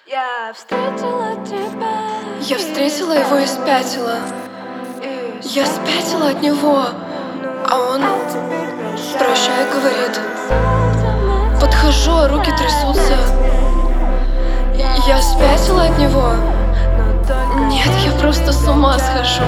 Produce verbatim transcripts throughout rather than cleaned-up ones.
Я встретила тебя. Я встретила его и спятила. Я спятила от него, а он прощай говорит. Подхожу, а руки трясутся. Я спятила от него. Нет, я просто с ума схожу.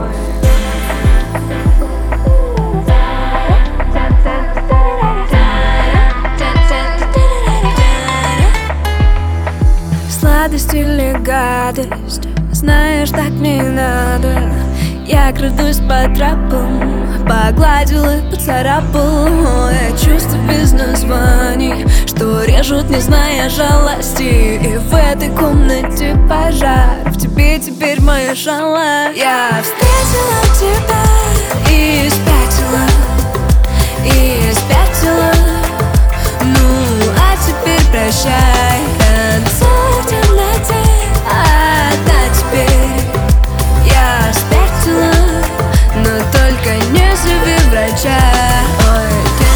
Сладость или гадость, знаешь, так мне и надо. Я крадусь по тропам, погладил и поцарапал. Я чувства без названий, что режут, не зная жалости. И в этой комнате пожар, в тебе теперь моя шала. Я встретила тебя и спятила, и спятила. Ну, а теперь прощай, танцуй в темноте. А да, теперь я спятила, но только не зови врача. Ой.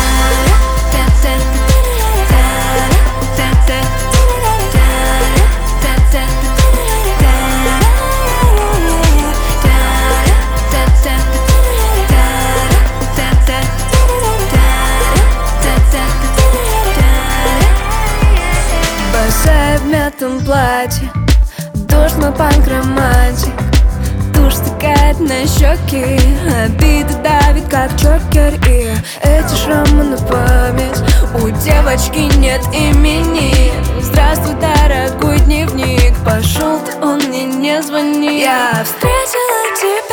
Босая в мятом платье, дождь мой панк-романтик. Тушь стекает на щеки, обида давит как чокер. И эти шрамы на память, у девочки нет имени. Здравствуй, дорогой дневник, пошел ты, он мне не звонит. Я встретила тебя